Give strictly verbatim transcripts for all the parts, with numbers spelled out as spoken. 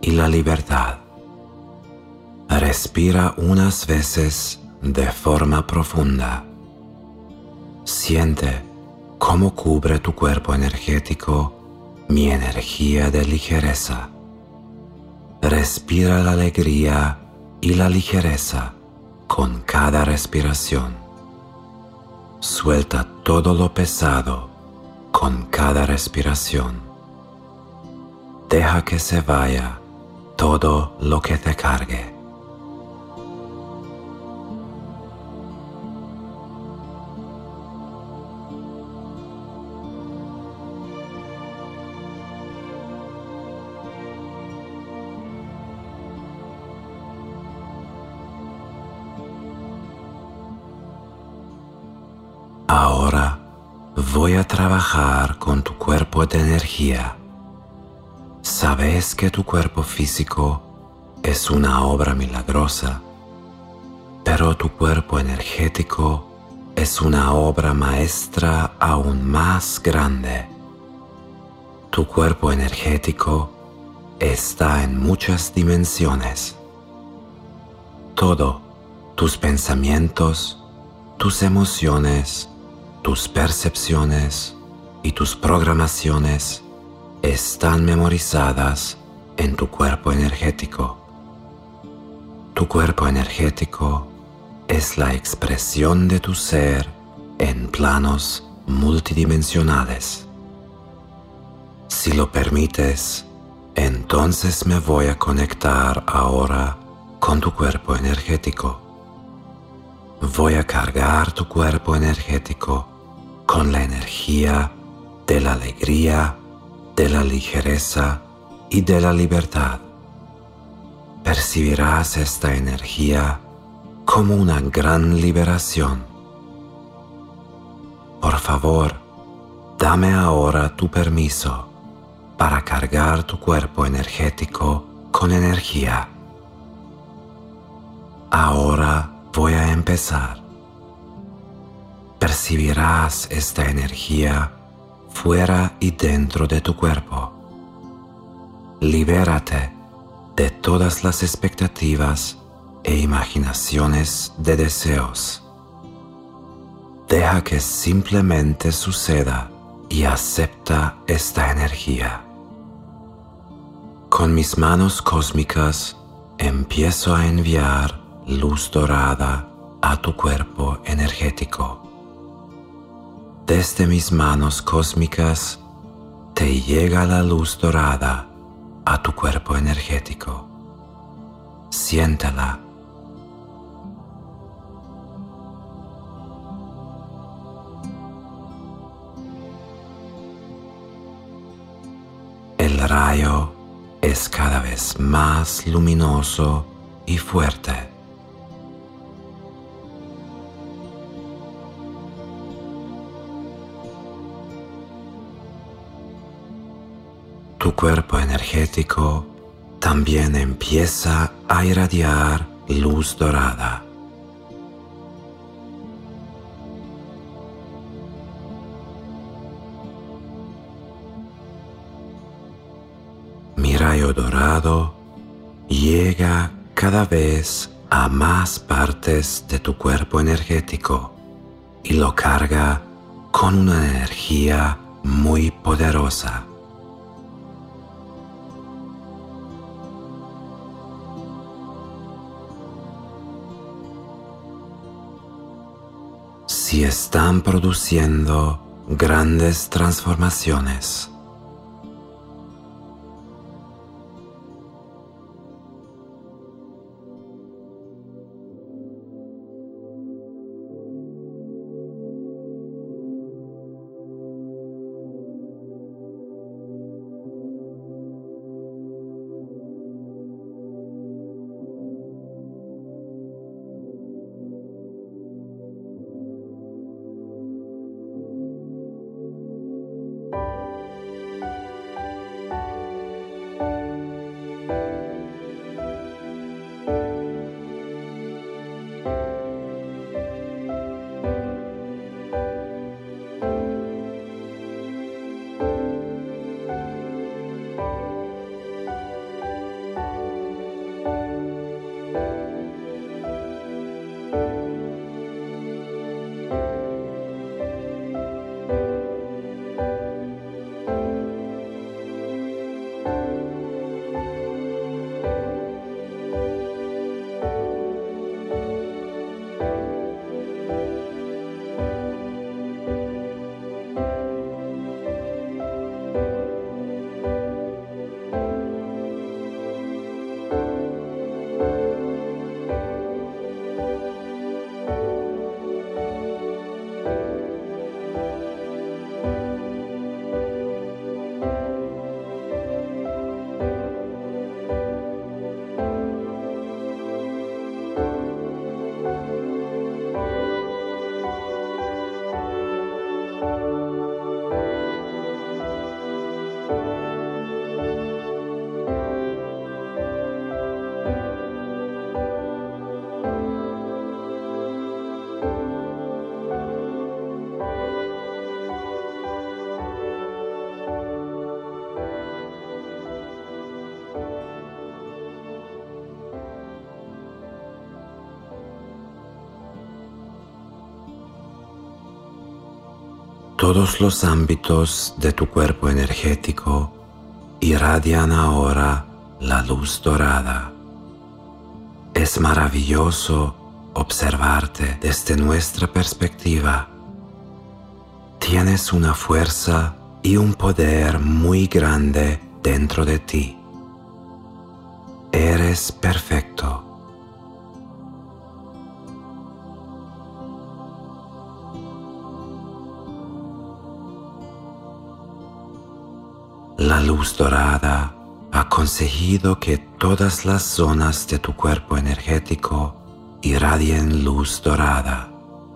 y la libertad. Respira unas veces de forma profunda. Siente cómo cubre tu cuerpo energético mi energía de ligereza. Respira la alegría y la ligereza con cada respiración. Suelta todo lo pesado con cada respiración. Deja que se vaya todo lo que te cargue. Ahora voy a trabajar con tu cuerpo de energía. Sabes que tu cuerpo físico es una obra milagrosa, pero tu cuerpo energético es una obra maestra aún más grande. Tu cuerpo energético está en muchas dimensiones. Todo, tus pensamientos, tus emociones, tus percepciones y tus programaciones están memorizadas en tu cuerpo energético. Tu cuerpo energético es la expresión de tu ser en planos multidimensionales. Si lo permites, entonces me voy a conectar ahora con tu cuerpo energético. Voy a cargar tu cuerpo energético con la energía de la alegría, de la ligereza y de la libertad. Percibirás esta energía como una gran liberación. Por favor, dame ahora tu permiso para cargar tu cuerpo energético con energía. Ahora voy a empezar. Percibirás esta energía fuera y dentro de tu cuerpo. Libérate de todas las expectativas e imaginaciones de deseos. Deja que simplemente suceda y acepta esta energía. Con mis manos cósmicas empiezo a enviar luz dorada a tu cuerpo energético. Desde mis manos cósmicas te llega la luz dorada a tu cuerpo energético. Siéntela. El rayo es cada vez más luminoso y fuerte. Tu cuerpo energético también empieza a irradiar luz dorada. Mi rayo dorado llega cada vez a más partes de tu cuerpo energético y lo carga con una energía muy poderosa. Si están produciendo grandes transformaciones. Todos los ámbitos de tu cuerpo energético irradian ahora la luz dorada. Es maravilloso observarte desde nuestra perspectiva. Tienes una fuerza y un poder muy grande dentro de ti. Eres perfecto. La luz dorada ha conseguido que todas las zonas de tu cuerpo energético irradien luz dorada.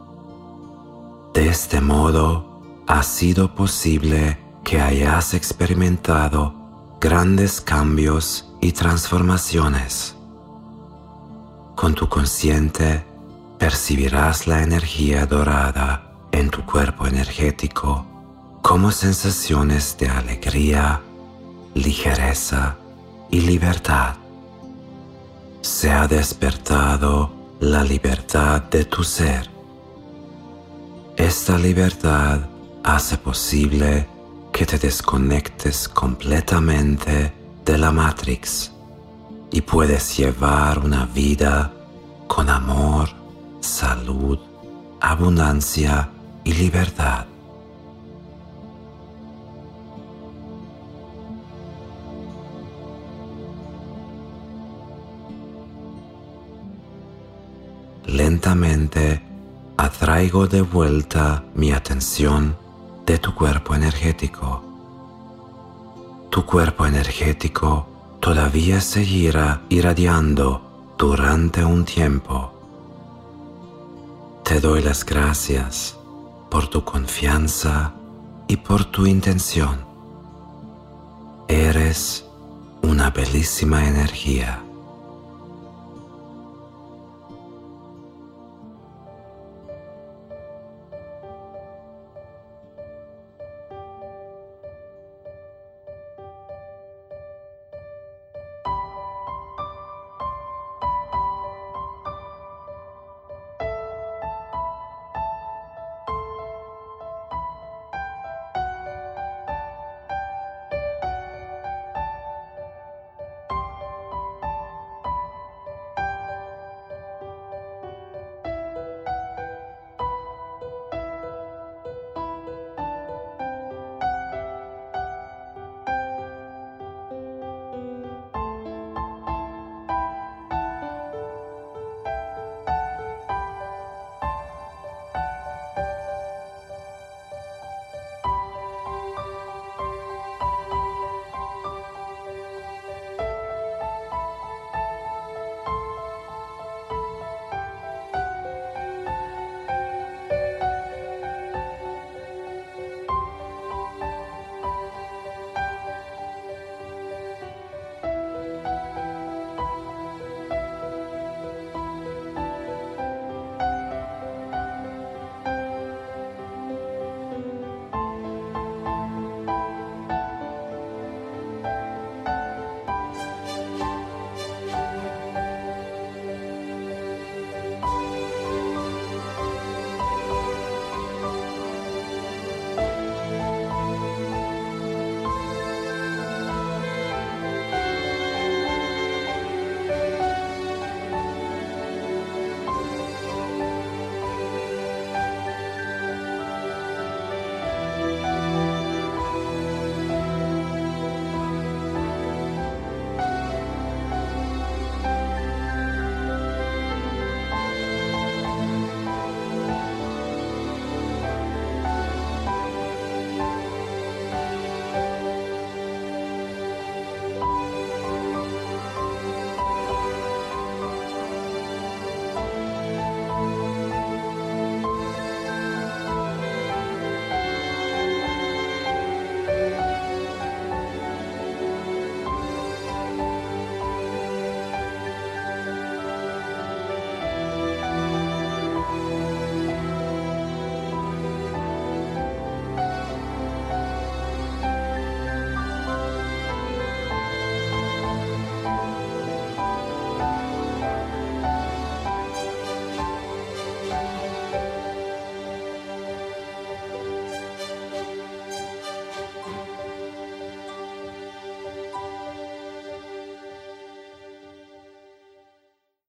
De este modo, ha sido posible que hayas experimentado grandes cambios y transformaciones. Con tu consciente, percibirás la energía dorada en tu cuerpo energético como sensaciones de alegría, ligereza y libertad. Se ha despertado la libertad de tu ser. Esta libertad hace posible que te desconectes completamente de la Matrix y puedes llevar una vida con amor, salud, abundancia y libertad. Lentamente atraigo de vuelta mi atención de tu cuerpo energético. Tu cuerpo energético todavía seguirá irradiando durante un tiempo. Te doy las gracias por tu confianza y por tu intención. Eres una bellísima energía.